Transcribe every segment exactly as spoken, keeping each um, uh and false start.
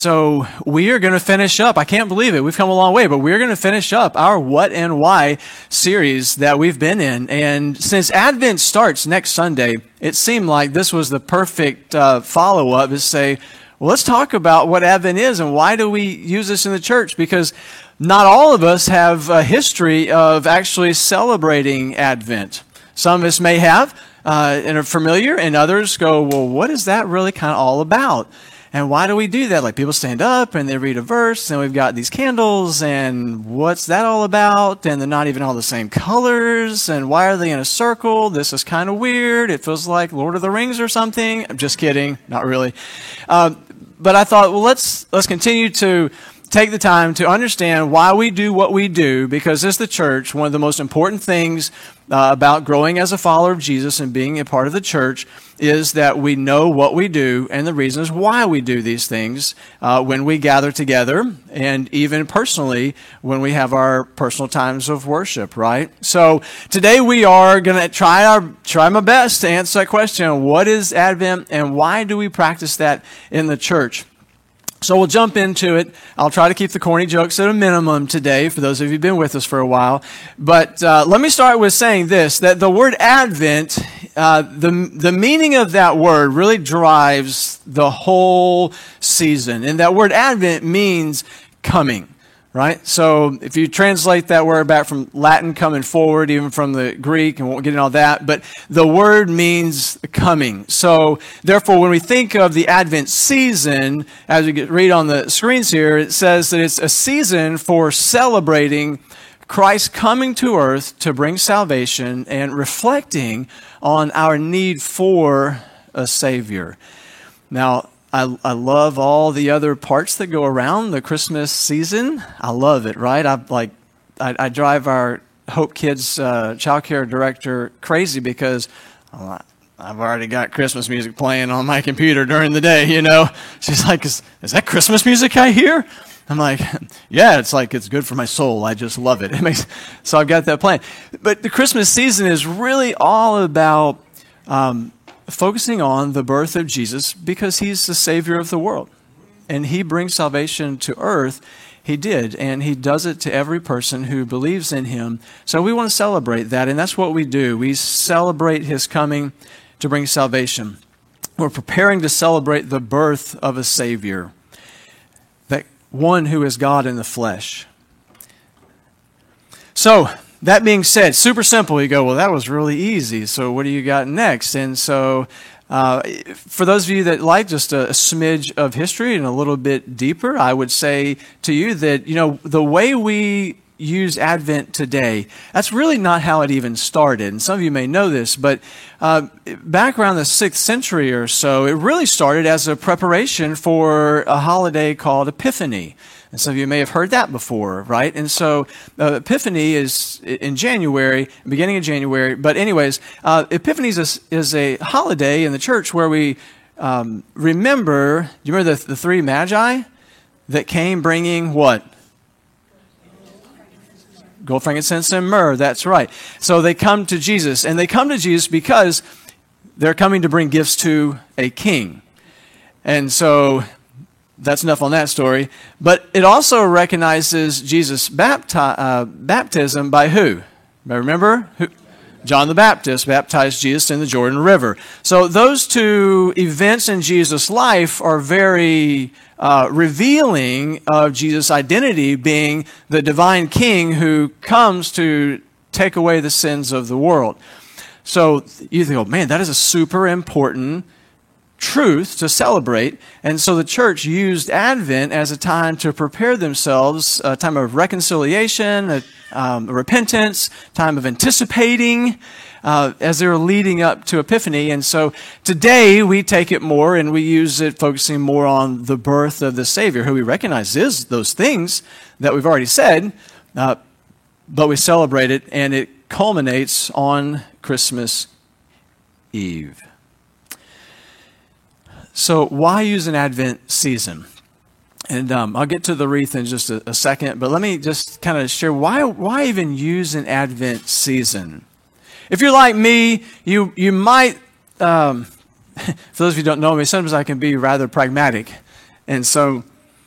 So we are going to finish up. I can't believe it. We've come a long way, but we're going to finish up our What and Why series that we've been in. And since Advent starts next Sunday, it seemed like this was the perfect uh, follow-up to say, well, let's talk about what Advent is and why do we use this in the church? Because not all of us have a history of actually celebrating Advent. Some of us may have uh, and are familiar, and others go, well, what is that really kind of all about? And why do we do that? Like people stand up and they read a verse and we've got these candles and what's that all about? And they're not even all the same colors. And why are they in a circle? This is kind of weird. It feels like Lord of the Rings or something. I'm just kidding. Not really. Uh, but I thought, well, let's, let's continue to take the time to understand why we do what we do, because as the church, one of the most important things uh, about growing as a follower of Jesus and being a part of the church is that we know what we do and the reasons why we do these things uh, when we gather together and even personally when we have our personal times of worship, right? So today we are going to try our try my best to answer that question. What is Advent and why do we practice that in the church? So we'll jump into it. I'll try to keep the corny jokes at a minimum today for those of you who've been with us for a while. But uh, let me start with saying this, that the word Advent, uh, the, the meaning of that word really drives the whole season. And that word Advent means coming. Right? So if you translate that word back from Latin, coming forward, even from the Greek, and we won't get into all that, but the word means coming. So therefore, when we think of the Advent season, as we get, read on the screens here, it says that it's a season for celebrating Christ coming to earth to bring salvation and reflecting on our need for a Savior. Now, I, I love all the other parts that go around the Christmas season. I love it, right? I like, I, I drive our Hope Kids uh, child care director crazy because well, I've already got Christmas music playing on my computer during the day. You know, she's like, "Is, is that Christmas music I hear?" I'm like, "Yeah, it's like it's good for my soul. I just love it." It makes so I've got that playing. But the Christmas season is really all about Um, focusing on the birth of Jesus because he's the Savior of the world. And he brings salvation to earth. He did. And he does it to every person who believes in him. So we want to celebrate that. And that's what we do. We celebrate his coming to bring salvation. We're preparing to celebrate the birth of a Savior. That one who is God in the flesh. So, that being said, super simple. You go, well, that was really easy. So what do you got next? And so uh, for those of you that like just a, a smidge of history and a little bit deeper, I would say to you that, you know, the way we use Advent today, that's really not how it even started. And some of you may know this, but uh, back around the sixth century or so, it really started as a preparation for a holiday called Epiphany. And some of you may have heard that before, right? And so uh, Epiphany is in January, beginning of January. But anyways, uh, Epiphany is a, is a holiday in the church where we um, remember, do you remember the, the three magi that came bringing what? Gold, frankincense, and myrrh. That's right. So they come to Jesus, and they come to Jesus because they're coming to bring gifts to a king. And so that's enough on that story. But it also recognizes Jesus' bapti- uh, baptism by who? Remember? Who? John the Baptist baptized Jesus in the Jordan River. So those two events in Jesus' life are very uh, revealing of Jesus' identity being the divine king who comes to take away the sins of the world. So you think, oh man, that is a super important truth to celebrate. And so the church used Advent as a time to prepare themselves, a time of reconciliation, a, um, repentance, time of anticipating uh, as they were leading up to Epiphany. And so today we take it more and we use it focusing more on the birth of the Savior, who we recognize is those things that we've already said, uh, but we celebrate it and it culminates on Christmas Eve. So why use an Advent season? And um, I'll get to the wreath in just a, a second, but let me just kind of share why why even use an Advent season? If you're like me, you you might, um, for those of you who don't know me, sometimes I can be rather pragmatic. And so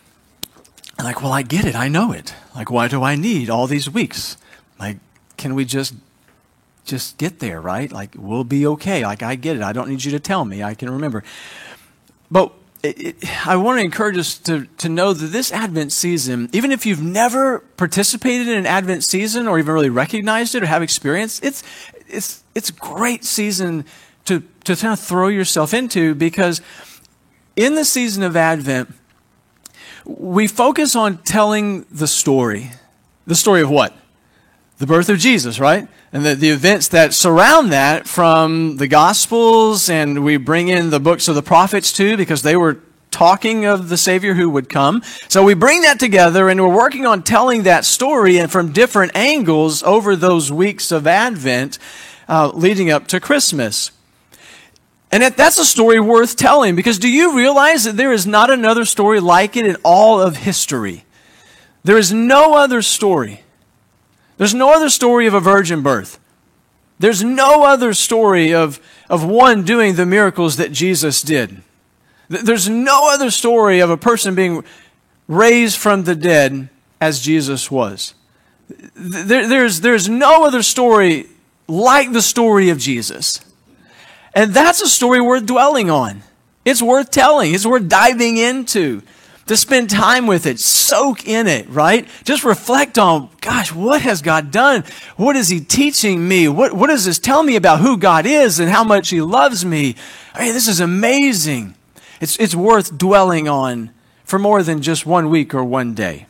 And like, well, I get it. I know it. Like, why do I need all these weeks? Like, can we just just get there, right? Like, we'll be okay. Like, I get it. I don't need you to tell me. I can remember. But it, it, I want to encourage us to, to know that this Advent season, even if you've never participated in an Advent season or even really recognized it or have experience, it's it's it's a great season to, to kind of throw yourself into, because in the season of Advent, we focus on telling the story. The story of what? The birth of Jesus, right? And the, the events that surround that from the Gospels, and we bring in the books of the prophets too, because they were talking of the Savior who would come. So we bring that together, and we're working on telling that story and from different angles over those weeks of Advent uh, leading up to Christmas. And that's a story worth telling, because do you realize that there is not another story like it in all of history? There is no other story. There's no other story of a virgin birth. There's no other story of, of one doing the miracles that Jesus did. There's no other story of a person being raised from the dead as Jesus was. There, there's, there's no other story like the story of Jesus. And that's a story worth dwelling on. It's worth telling. It's worth diving into, to spend time with it, soak in it, right? Just reflect on, gosh, what has God done? What is He teaching me? What, what does this tell me about who God is and how much He loves me? I mean, this is amazing. It's, it's worth dwelling on for more than just one week or one day.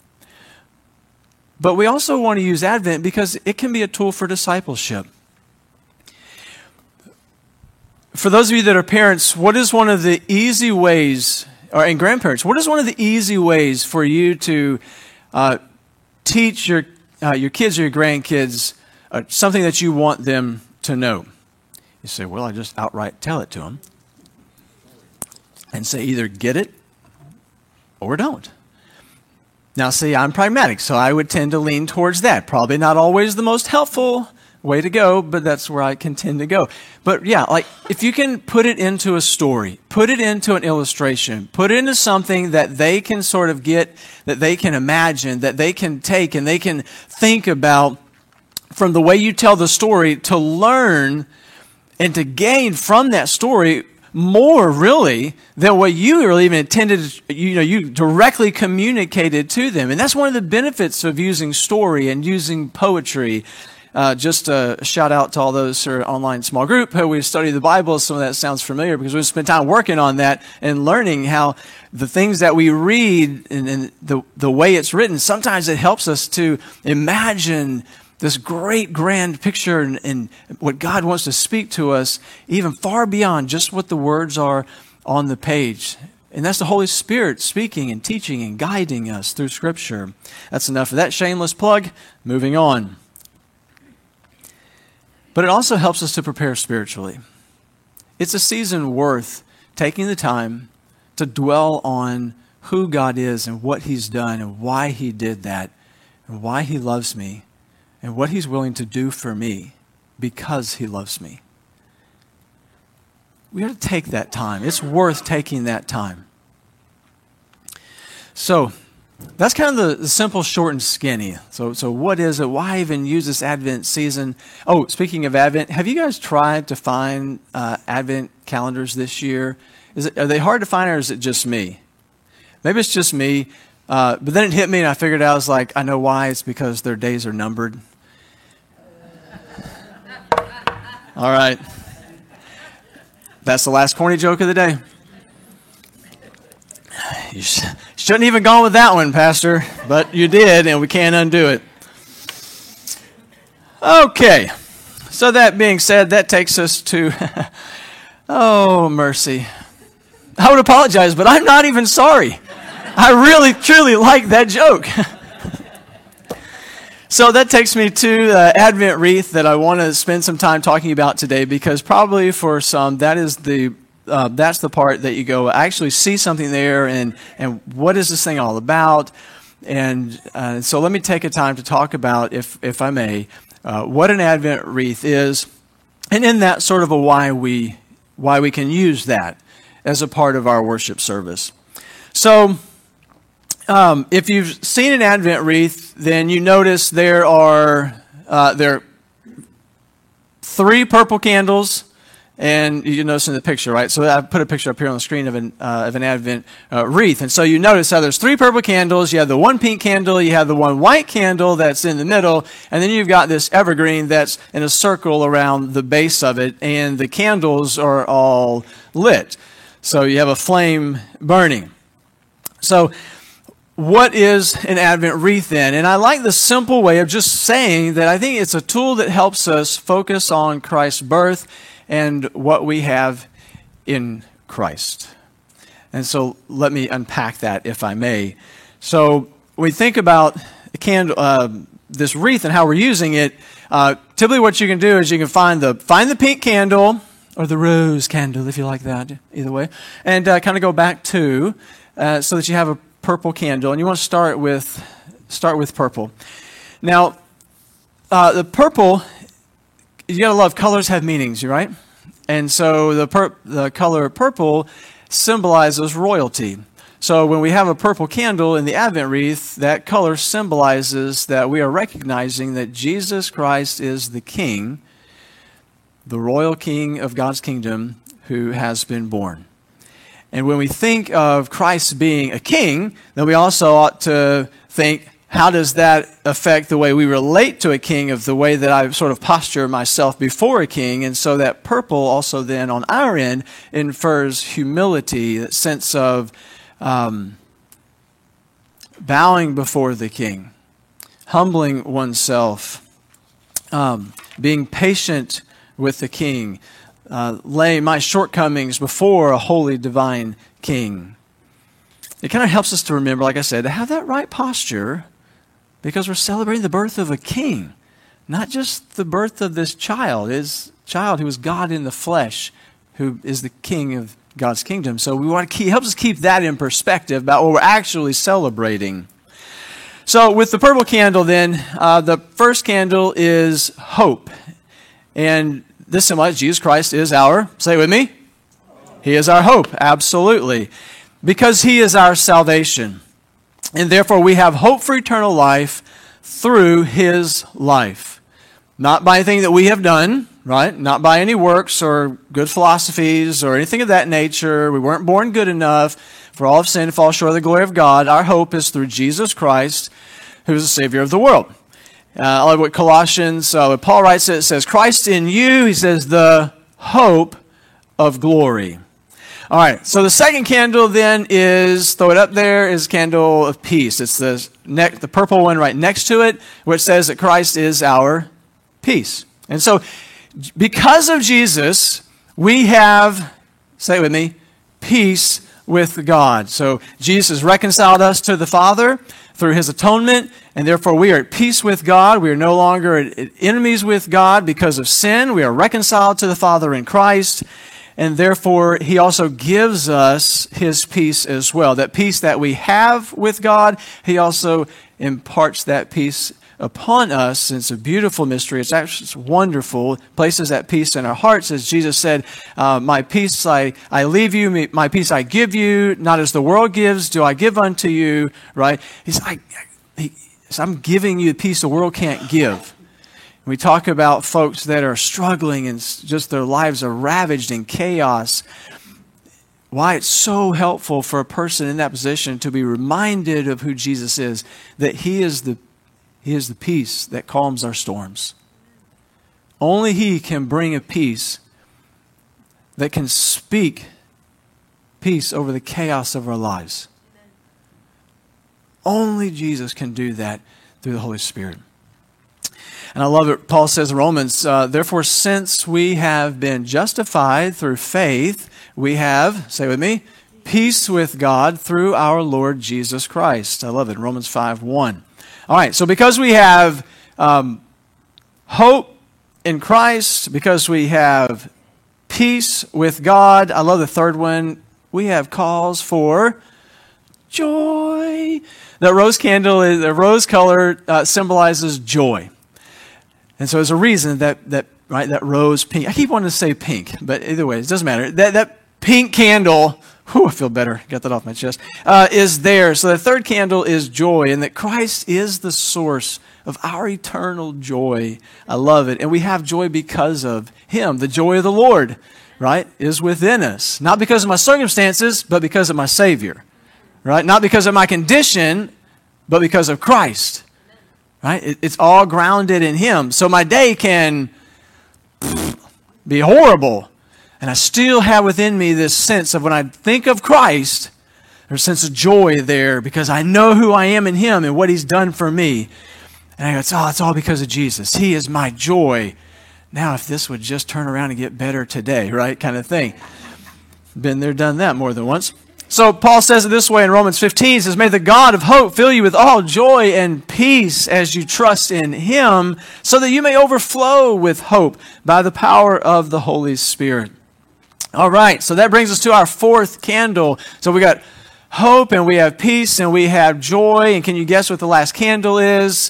But we also want to use Advent because it can be a tool for discipleship. For those of you that are parents, what is one of the easy ways, or and grandparents, what is one of the easy ways for you to uh, teach your uh, your kids or your grandkids uh, something that you want them to know? You say, well, I just outright tell it to them and say either get it or don't. Now, see, I'm pragmatic, so I would tend to lean towards that. Probably not always the most helpful way to go, but that's where I can tend to go. But yeah, like if you can put it into a story, put it into an illustration, put it into something that they can sort of get, that they can imagine, that they can take and they can think about from the way you tell the story, to learn and to gain from that story more really than what you really even intended, you know, you directly communicated to them. And that's one of the benefits of using story and using poetry. Uh, just a shout out to all those who are online small group who we study the Bible. Some of that sounds familiar because we've spent time working on that and learning how the things that we read and, and the, the way it's written, sometimes it helps us to imagine this great grand picture and, and what God wants to speak to us even far beyond just what the words are on the page. And that's the Holy Spirit speaking and teaching and guiding us through Scripture. That's enough of that shameless plug. Moving on. But it also helps us to prepare spiritually. It's a season worth taking the time to dwell on who God is and what He's done and why He did that and why He loves me and what He's willing to do for me because He loves me. We ought to take that time. It's worth taking that time. So, that's kind of the, the simple, short, and skinny. So, so what is it? Why even use this Advent season? Oh, speaking of Advent, have you guys tried to find uh, Advent calendars this year? Is it, are they hard to find, or is it just me? Maybe it's just me. Uh, but then it hit me, and I figured out, I was like, I know why. It's because their days are numbered. All right. That's the last corny joke of the day. You shouldn't even gone with that one, Pastor, but you did, and we can't undo it. Okay, so that being said, that takes us to, oh, mercy. I would apologize, but I'm not even sorry. I really, truly like that joke. So that takes me to the Advent wreath that I want to spend some time talking about today, because probably for some, that is the Uh, that's the part that you go, I actually see something there, and, and what is this thing all about? And uh, so let me take a time to talk about, if if I may, uh, what an Advent wreath is, and in that sort of a why we why we can use that as a part of our worship service. So um, if you've seen an Advent wreath, then you notice there are uh, there are three purple candles, and you notice in the picture, right? So I put a picture up here on the screen of an uh, of an Advent uh, wreath, and so you notice how there's three purple candles. You have the one pink candle, you have the one white candle that's in the middle, and then you've got this evergreen that's in a circle around the base of it, and the candles are all lit. So you have a flame burning. So what is an Advent wreath then? And I like the simple way of just saying that I think it's a tool that helps us focus on Christ's birth and what we have in Christ. And so let me unpack that, if I may. So when we think about the candle, uh, this wreath and how we're using it, uh, typically what you can do is you can find the find the pink candle, or the rose candle, if you like that, either way, and uh, kind of go back to, uh, so that you have a purple candle, and you want to start with start with purple. Now, uh, the purple, you gotta love colors have meanings, right? And so the pur- the color purple symbolizes royalty. So when we have a purple candle in the Advent wreath, that color symbolizes that we are recognizing that Jesus Christ is the King, the royal King of God's kingdom, who has been born. And when we think of Christ being a king, then we also ought to think, how does that affect the way we relate to a king, of the way that I sort of posture myself before a king? And so that purple also then on our end infers humility, that sense of um, bowing before the king, humbling oneself, um, being patient with the king, Uh, lay my shortcomings before a holy divine king. It kind of helps us to remember, like I said, to have that right posture, because we're celebrating the birth of a king, not just the birth of this child, his child who is God in the flesh, who is the king of God's kingdom. So we want to keep, helps us keep that in perspective about what we're actually celebrating. So with the purple candle then, uh, the first candle is hope. And this symbolizes Jesus Christ is our, say it with me, He is our hope, absolutely. Because He is our salvation. And therefore we have hope for eternal life through His life. Not by anything that we have done, right? Not by any works or good philosophies or anything of that nature. We weren't born good enough. For all have sinned and fall short of the glory of God. Our hope is through Jesus Christ, who is the Savior of the world. Uh, I love what Colossians, uh, what Paul writes, it says, Christ in you, he says, the hope of glory. All right, so the second candle then is, throw it up there, is candle of peace. It's the, ne- the purple one right next to it, which says that Christ is our peace. And so, because of Jesus, we have, say it with me, peace with God. So Jesus reconciled us to the Father through His atonement, and therefore we are at peace with God. We are no longer enemies with God because of sin. We are reconciled to the Father in Christ, and therefore He also gives us His peace as well. That peace that we have with God, He also imparts that peace upon us. And it's a beautiful mystery. It's actually it's wonderful. It places that peace in our hearts. As Jesus said, uh, my peace I, I leave you, my peace I give you, not as the world gives, do I give unto you, right? He's like, he, so I'm giving you the peace the world can't give. We talk about folks that are struggling and just their lives are ravaged in chaos. Why it's so helpful for a person in that position to be reminded of who Jesus is, that He is the He is the peace that calms our storms. Only He can bring a peace that can speak peace over the chaos of our lives. Only Jesus can do that through the Holy Spirit. And I love it. Paul says in Romans, uh, therefore, since we have been justified through faith, we have, say with me, peace with God through our Lord Jesus Christ. I love it. Romans five one. All right, so because we have um, hope in Christ, because we have peace with God, I love the third one, we have cause for joy. The rose candle, is, the rose color uh, symbolizes joy. And so there's a reason that, that, right, that rose pink, I keep wanting to say pink, but either way, it doesn't matter. That, that pink candle Whew, I feel better. Got that off my chest. Uh, is there. So the third candle is joy, and that Christ is the source of our eternal joy. I love it. And we have joy because of him. The joy of the Lord, right, is within us. Not because of my circumstances, but because of my Savior. Right? Not because of my condition, but because of Christ. Right? It, it's all grounded in him. So my day can be horrible, and I still have within me this sense of when I think of Christ, there's a sense of joy there because I know who I am in him and what he's done for me. And I go, it's all, it's all because of Jesus. He is my joy. Now, if this would just turn around and get better today, right? Kind of thing. Been there, done that more than once. So Paul says it this way in Romans fifteen. He says, may the God of hope fill you with all joy and peace as you trust in him, so that you may overflow with hope by the power of the Holy Spirit. All right, so that brings us to our fourth candle. So we got hope, and we have peace, and we have joy. And can you guess what the last candle is?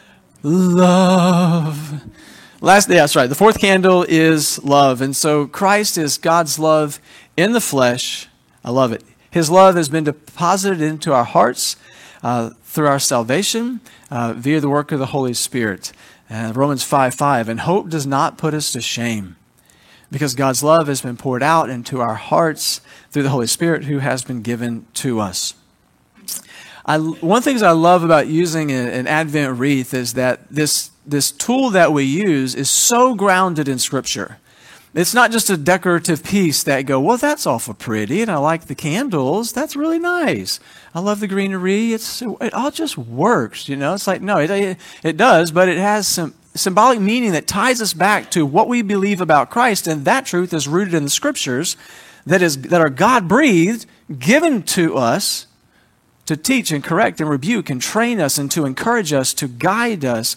Love. Last, yeah, that's right. The fourth candle is love. And so Christ is God's love in the flesh. I love it. His love has been deposited into our hearts uh, through our salvation uh, via the work of the Holy Spirit. Uh, Romans five five. And hope does not put us to shame, because God's love has been poured out into our hearts through the Holy Spirit who has been given to us. I, one of the things I love about using an Advent wreath is that this, this tool that we use is so grounded in Scripture. It's not just a decorative piece that go, well, that's awful pretty, and I like the candles. That's really nice. I love the greenery. It's it all just works, you know. It's like, no, it, it does, but it has some symbolic meaning that ties us back to what we believe about Christ, and that truth is rooted in the Scriptures that is that are God-breathed, given to us to teach and correct and rebuke and train us and to encourage us, to guide us.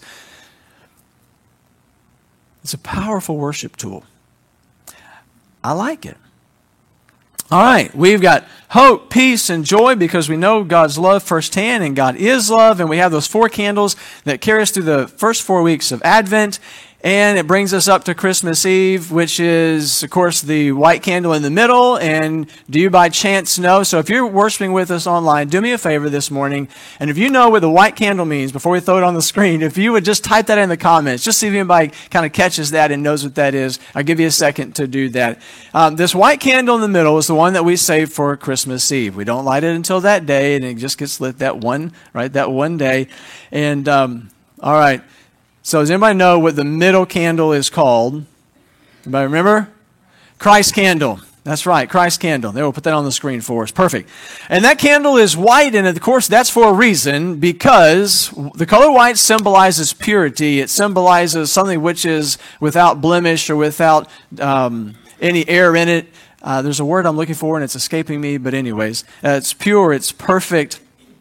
It's a powerful worship tool. I like it. All right, we've got hope, peace, and joy because we know God's love firsthand, and God is love, and we have those four candles that carry us through the first four weeks of Advent, and it brings us up to Christmas Eve, which is, of course, the white candle in the middle. And do you by chance know? So if you're worshiping with us online, do me a favor this morning, and if you know what the white candle means, before we throw it on the screen, if you would just type that in the comments, just see if anybody kind of catches that and knows what that is. I'll give you a second to do that. Um, this white candle in the middle is the one that we save for Christmas Eve. We don't light it until that day, and it just gets lit that one, right, that one day. And, um, all right. So does anybody know what the middle candle is called? Anybody remember? Christ candle. That's right, Christ candle. There, we'll put that on the screen for us. Perfect. And that candle is white, and of course that's for a reason, because the color white symbolizes purity. It symbolizes something which is without blemish or without um, any error in it. Uh, there's a word I'm looking for, and it's escaping me, but anyways, uh, it's pure, it's perfect.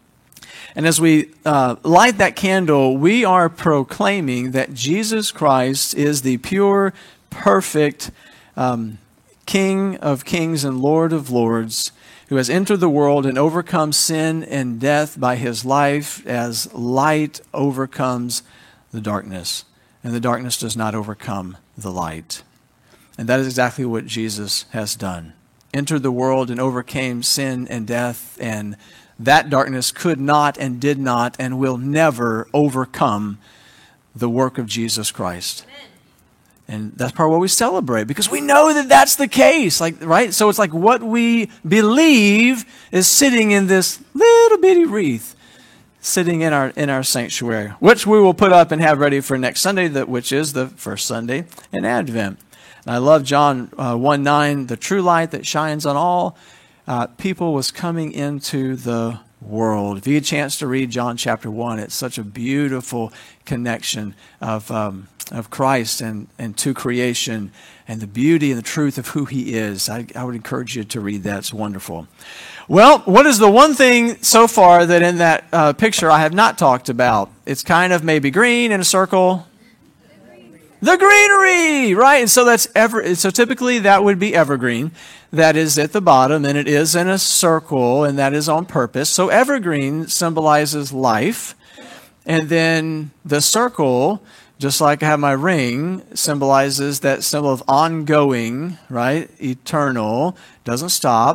And as we uh, light that candle, we are proclaiming that Jesus Christ is the pure, perfect um, King of kings and Lord of lords, who has entered the world and overcome sin and death by his life as light overcomes the darkness. And the darkness does not overcome the light. And that is exactly what Jesus has done. Entered the world and overcame sin and death, and that darkness could not and did not and will never overcome the work of Jesus Christ. Amen. And that's part of what we celebrate, because we know that that's the case, like, right? So it's like what we believe is sitting in this little bitty wreath, sitting in our in our sanctuary, which we will put up and have ready for next Sunday, that which is the first Sunday in Advent. And I love John uh, one nine, the true light that shines on all Uh, people was coming into the world. If you get a chance to read John chapter one, it's such a beautiful connection of um, of Christ and, and to creation and the beauty and the truth of who he is. I, I would encourage you to read that. It's wonderful. Well, what is the one thing so far that in that uh, picture I have not talked about? It's kind of maybe green in a circle. The greenery, right? And so that's ever. So typically that would be evergreen. That is at the bottom, and it is in a circle, and that is on purpose. So evergreen symbolizes life, and then the circle, just like I have my ring, symbolizes that symbol of ongoing, right? Eternal, doesn't stop.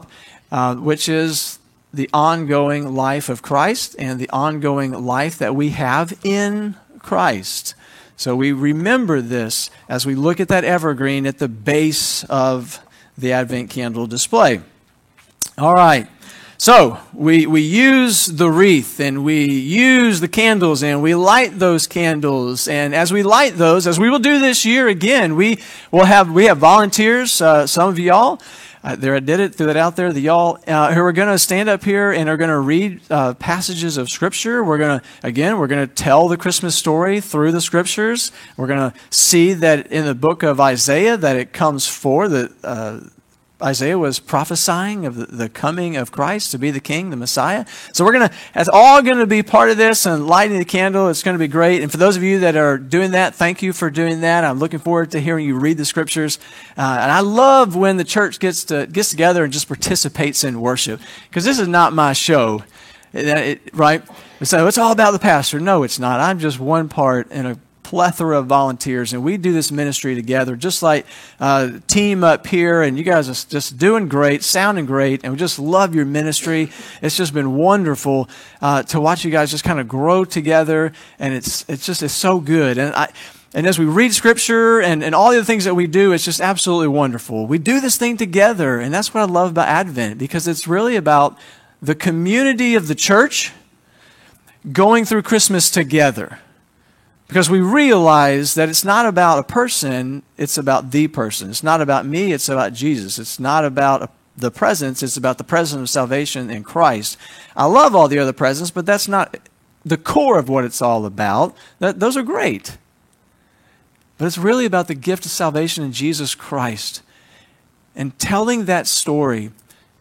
uh, which is the ongoing life of Christ and the ongoing life that we have in Christ. So we remember this as we look at that evergreen at the base of the Advent candle display. All right. So we we use the wreath and we use the candles and we light those candles. And as we light those, as we will do this year again, we will have we have volunteers. Uh, some of y'all, uh, there I did it, threw that out there. The y'all uh, who are going to stand up here and are going to read uh, passages of Scripture. We're going to again we're going to tell the Christmas story through the Scriptures. We're going to see that in the book of Isaiah that it comes for the. Uh, Isaiah was prophesying of the, the coming of Christ to be the King, the Messiah. So we're going to, it's all going to be part of this and lighting the candle. It's going to be great. And for those of you that are doing that, thank you for doing that. I'm looking forward to hearing you read the Scriptures. Uh, and I love when the church gets to gets together and just participates in worship, because this is not my show, it, it, right? So it's all about the pastor. No, it's not. I'm just one part in a plethora of volunteers, and we do this ministry together, just like uh, team up here, and you guys are just doing great, sounding great, and we just love your ministry. It's just been wonderful uh, to watch you guys just kind of grow together, and it's it's just it's so good. And I and as we read Scripture and, and all the other things that we do, it's just absolutely wonderful. We do this thing together, and that's what I love about Advent, because it's really about the community of the church going through Christmas together. Because we realize that it's not about a person, it's about the person. It's not about me, it's about Jesus. It's not about a, the presents, it's about the presence of salvation in Christ. I love all the other presents, but that's not the core of what it's all about. That, those are great. But it's really about the gift of salvation in Jesus Christ. And telling that story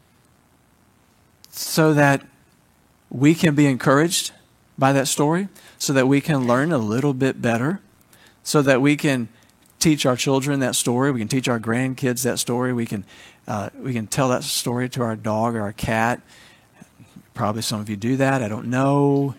so that we can be encouraged by that story, so that we can learn a little bit better, so that we can teach our children that story, we can teach our grandkids that story, we can uh, we can tell that story to our dog or our cat. Probably some of you do that, I don't know.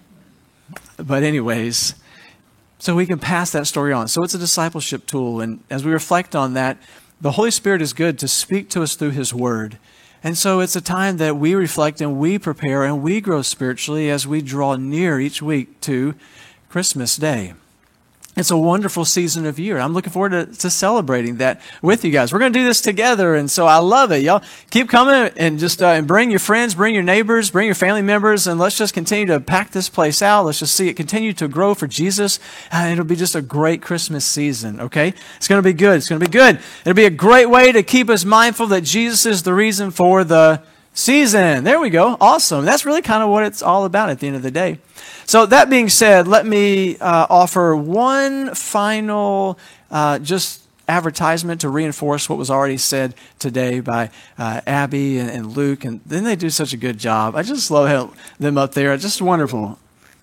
But anyways, so we can pass that story on. So it's a discipleship tool, and as we reflect on that, the Holy Spirit is good to speak to us through His Word. And so it's a time that we reflect and we prepare and we grow spiritually as we draw near each week to Christmas Day. It's a wonderful season of year. I'm looking forward to, to celebrating that with you guys. We're going to do this together, and so I love it. Y'all keep coming and just uh, and bring your friends, bring your neighbors, bring your family members, and let's just continue to pack this place out. Let's just see it continue to grow for Jesus, and it'll be just a great Christmas season, okay? It's going to be good. It's going to be good. It'll be a great way to keep us mindful that Jesus is the reason for the season. There we go. Awesome. That's really kind of what it's all about at the end of the day. So that being said, let me uh, offer one final uh, just advertisement to reinforce what was already said today by uh, Abby and, and Luke. And then they do such a good job. I just love how them up there. It's just wonderful.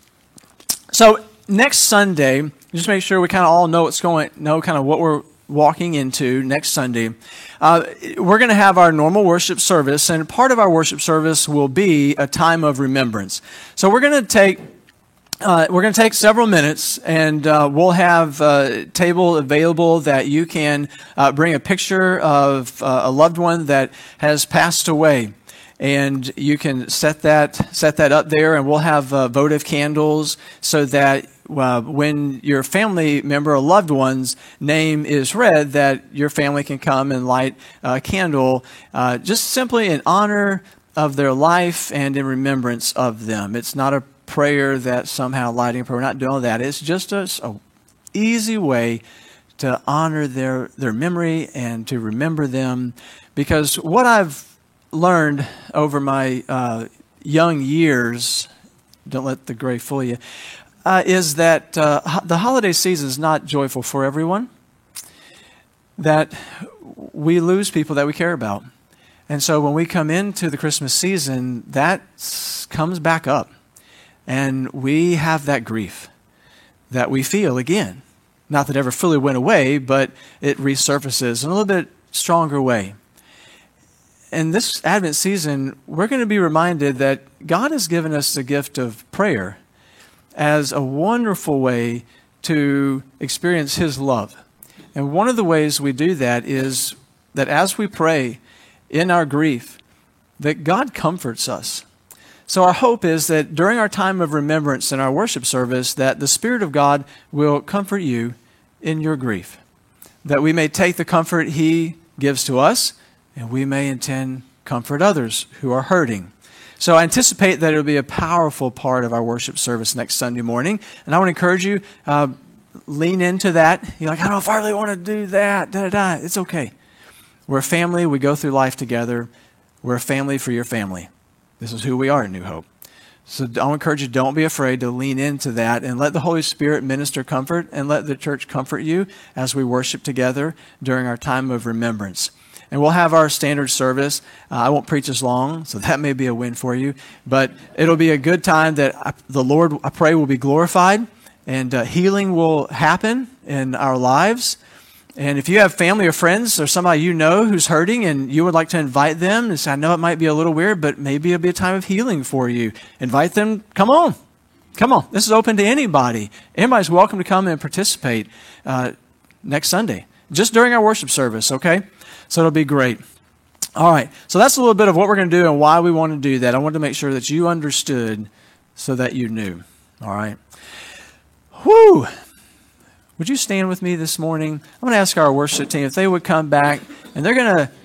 So next Sunday, just make sure we kind of all know what's going, know kind of what we're walking into next Sunday. Uh, we're going to have our normal worship service, and part of our worship service will be a time of remembrance. So we're going to take Uh, we're going to take several minutes, and uh, we'll have a table available that you can uh, bring a picture of uh, a loved one that has passed away, and you can set that set that up there, and we'll have uh, votive candles so that uh, when your family member or loved one's name is read, that your family can come and light a candle, uh, just simply in honor of their life and in remembrance of them. It's not a prayer that somehow lighting a prayer. We're not doing that. It's just a, a easy way to honor their their memory and to remember them. Because what I've learned over my uh, young years, don't let the gray fool you, uh, is that uh, the holiday season is not joyful for everyone. That we lose people that we care about. And so when we come into the Christmas season, that comes back up. And we have that grief that we feel again. Not that it ever fully went away, but it resurfaces in a little bit stronger way. In this Advent season, we're going to be reminded that God has given us the gift of prayer as a wonderful way to experience His love. And one of the ways we do that is that as we pray in our grief, that God comforts us. So our hope is that during our time of remembrance in our worship service, that the Spirit of God will comfort you in your grief, that we may take the comfort He gives to us, and we may in turn comfort others who are hurting. So I anticipate that it will be a powerful part of our worship service next Sunday morning, and I want to encourage you, uh, lean into that. You're like, I don't know if I really want to do that. Da, da, da. It's okay. We're a family. We go through life together. We're a family for your family. This is who we are at New Hope. So I'll encourage you, don't be afraid to lean into that and let the Holy Spirit minister comfort and let the church comfort you as we worship together during our time of remembrance. And we'll have our standard service. Uh, I won't preach as long, so that may be a win for you. But it'll be a good time that I, the Lord, I pray, will be glorified and uh, healing will happen in our lives. And if you have family or friends or somebody you know who's hurting and you would like to invite them, and say, I know it might be a little weird, but maybe it'll be a time of healing for you. Invite them. Come on. Come on. This is open to anybody. Anybody's welcome to come and participate uh, next Sunday, just during our worship service, okay? So it'll be great. All right. So that's a little bit of what we're going to do and why we want to do that. I wanted to make sure that you understood so that you knew. All right. Whew. Would you stand with me this morning? I'm going to ask our worship team if they would come back, and they're going to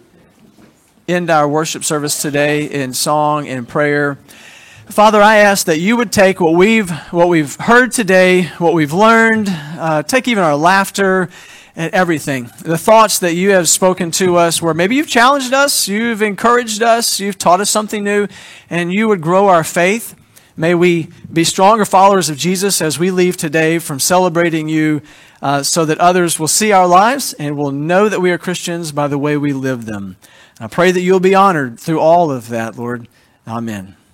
end our worship service today in song and prayer. Father, I ask that you would take what we've what we've heard today, what we've learned, uh, take even our laughter and everything, the thoughts that you have spoken to us, where maybe you've challenged us, you've encouraged us, you've taught us something new, and you would grow our faith. May we be stronger followers of Jesus as we leave today from celebrating you uh, so that others will see our lives and will know that we are Christians by the way we live them. I pray that you'll be honored through all of that, Lord. Amen.